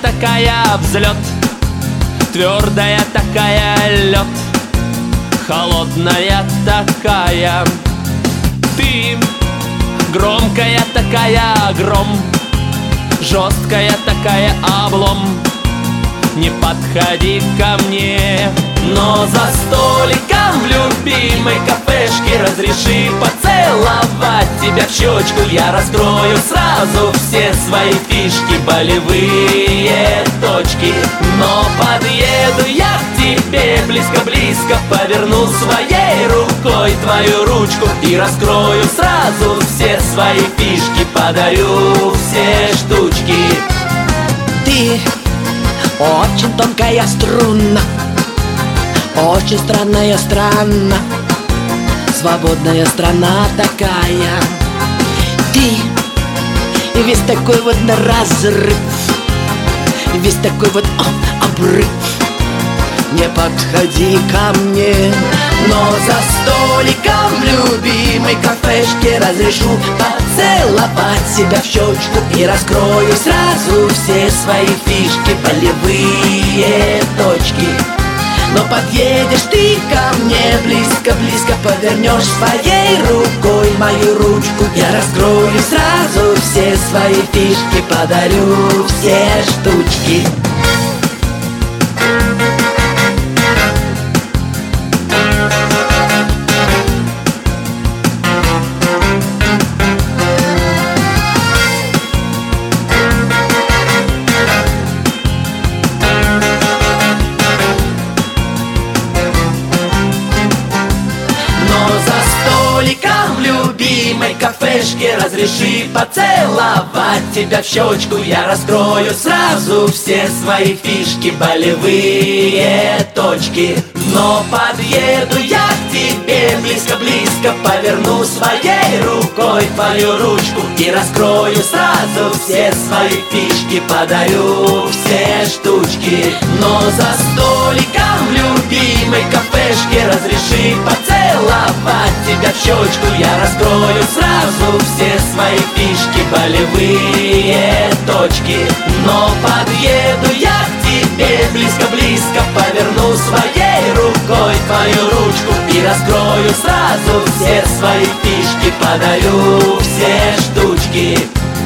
такая взлет, твердая такая лед, холодная такая. Ты громкая такая гром, жесткая такая облом. Не подходи ко мне, но за столиком в любимой кафешке разреши поцеловать тебя в щечку. Я раскрою сразу все свои фишки, болевые точки. Но подъеду я к тебе близко-близко, поверну своей рукой твою ручку и раскрою сразу все свои фишки, подарю все штучки. Ты очень тонкая струна, очень странная страна, свободная страна такая. Ты весь такой вот на разрыв, весь такой вот обрыв. Не подходи ко мне, но за столиком в любимой кафешке разрешу поцеловать себя в щечку и раскрою сразу все свои фишки, болевые точки. Но подъедешь ты ко мне близко-близко, повернешь своей рукой мою ручку. Я раскрою сразу все свои фишки, подарю все штучки. В любимой кафешке разреши поцеловать тебя в щечку. Я раскрою сразу все свои фишки, болевые точки. Но подъеду я к тебе близко-близко, поверну своей рукой твою ручку и раскрою сразу все свои фишки, подарю все штучки. Но за столиком в любимой кафешке разреши поцеловать тебя в щечку. Я раскрою сразу все свои фишки, болевые точки. Но подъеду я к тебе близко-близко, поверну своей рукой твою ручку и раскрою сразу все свои фишки, подарю все штучки.